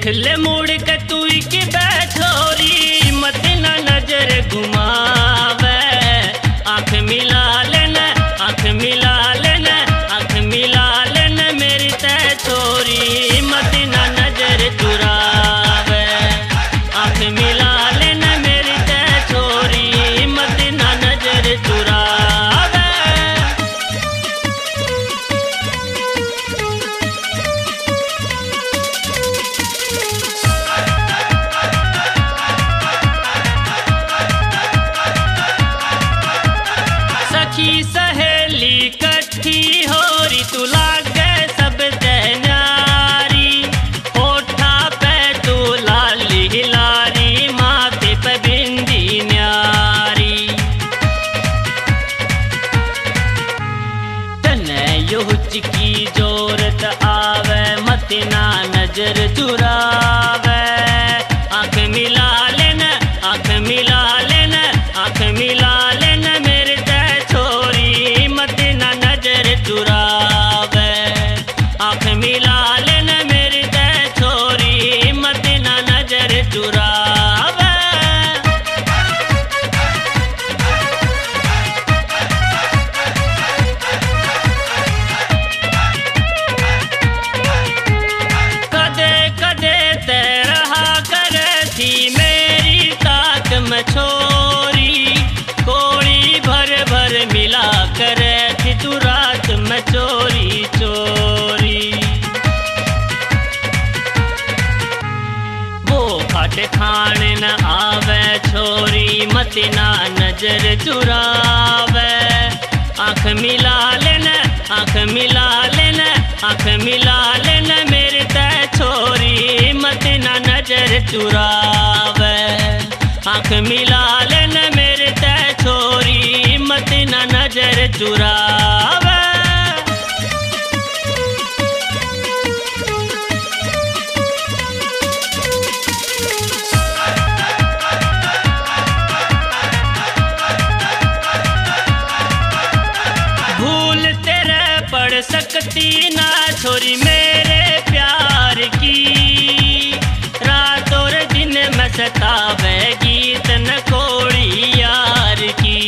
देख ले मुड़ के तू की बैठोरी मत ना नजर घुमावे। आँख मिला लेना, आँख मिला लेना, आँख मिला लेना मेरी तय छोरी मत ना नजर चुरावे। आँख मिला लेना मेरी तय छोरी मत ना नजर चुरावे। सखी सहेली कट्ठी होरी तू लागे सब न्यारी। होठा पे तू लाली लारी माथे पे बिंदी न्यारी। तने युच की जोरत आवे मत ना नजर चुरावे। आँख मिला लेना, आँख मिला लेना, आँख मिला लेना मेरे छोरी मत ना नजर चुरावे। आँख मिला लेना मेरी तय छोरी मत ना नजर चुरावे। कदे कदे ते रहा करे थी मेरी तात में छोरी। कोड़ी भर भर मिला करे थी तू रात में चोरी चोरी। वो खट खाने न आवे छोरी मत ना नजर चुरावे। आँख मिला लेना, आँख मिला लेना, आँख मिला लेना मेरे तय छोरी मत ना नजर चुरावे। आँख मिला लेना मेरे तय छोरी मत ना नजर चुरावे। भूल तेरे पड़ सकती ना छोरी मेरे प्यार की। रात और दिन में सतावे गीत न कोड़ी यार की।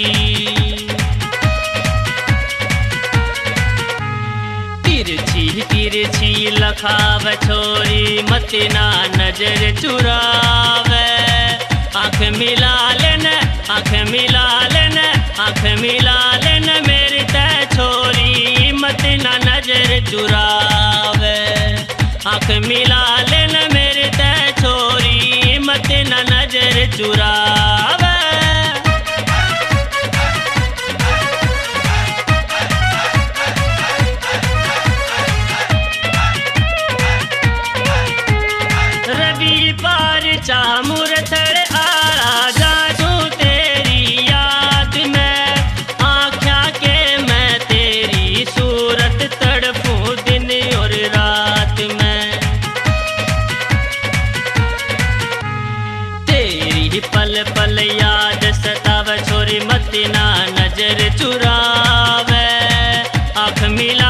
तिरछी तिरछी लखाव छोरी मत ना नजर चुरावे। आँख मिला लेना, आँख मिला लेना, आँख मिला लेना मेरी तय छोरी मत ना नजर चुरावे। आँख मिला लेना मेरी तय छोरी मत ना नजर चुरावे। रवि पार चाह मुरथड़ आड़ा जाऊं तेरी याद में। आँख्या के मैं तेरी सूरत तड़पूं दिन और रात में। तेरी पल पल याद सतावे छोरी मत ना नजर चुरावे। आँख मिला